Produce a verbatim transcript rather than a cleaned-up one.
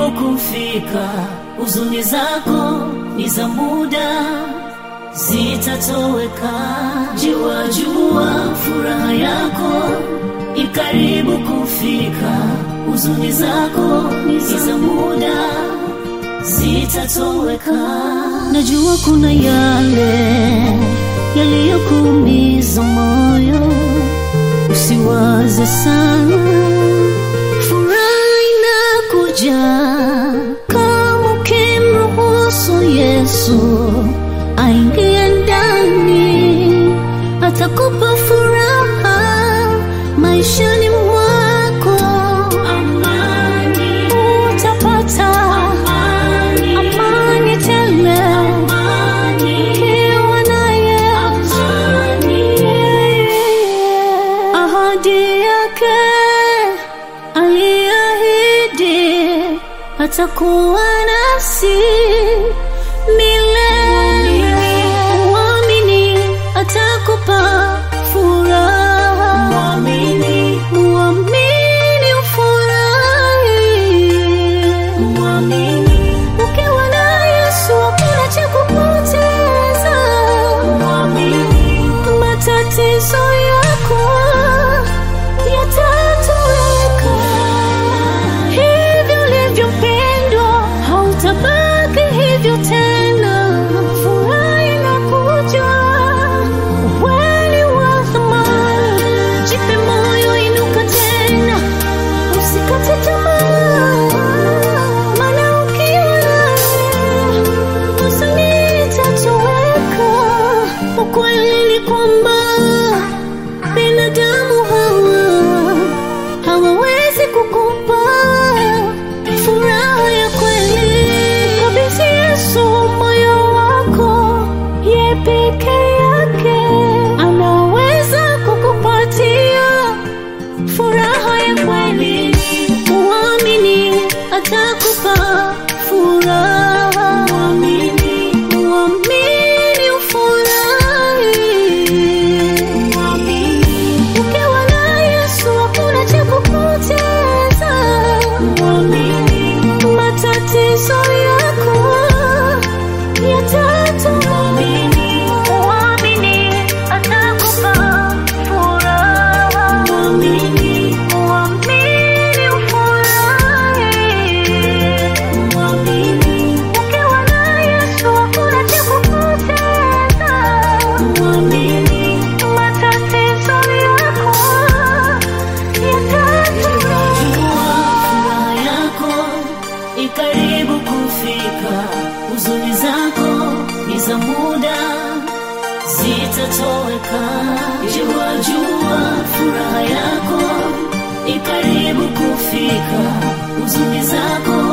kufika, huzuni zako ni za muda, zitatoweka. Jua jua furaha yako ikaribu kufika, huzuni zako ni za muda, zitatoweka. Najua kuna yale yaliyokuumiza moyo, usiwaze sana, furaha inakuja kama ukimruhusu Yesu aingie ndani, atakupa furaha maishani mwako. Amani utapata, amani, amani tele, amani ukiwa naye, amani. Ahadi yake aliahidi atakuwa nasi milele. Muamini atakupa furaha, muamini, muamini ufurahi, muamini. Ukiwa na Yesu hakuna cha kupoteza, muamini. Matatizo yako yatatoweka, hivyo ulivyo mpendwa hautabaki hivyo tena. Furaha inakuja, ukweli wa thamani, jipe moyo, inuka tena, usikate tamaa, maana ukiwa naye huzuni itatoweka. Ukweli ni kwamba binadamu hawa hawawezi kukupa furaha ya kweli. Kabisa Yesu moyo wako, yeye peke yake anaweza kukupatia furaha ya kweli. Muamini atakupa furaha, muamini, muamini ufurahi, muamini. Ukiwa na Yesu hakuna cha kupoteza, muamini. Matatizo yako yatatoweka, muamini atakupa furaha, muamini, muamini ufurahi, muamini. Ukiwa na Yesu hakuna cha kupoteza, muamini. Matatizo yako yatatoweka. Furaha yako ikaribu kufika, huzuni zako ni za muda, zitatoweka. Jua jua furaha yako ikaribu kufika, huzuni zako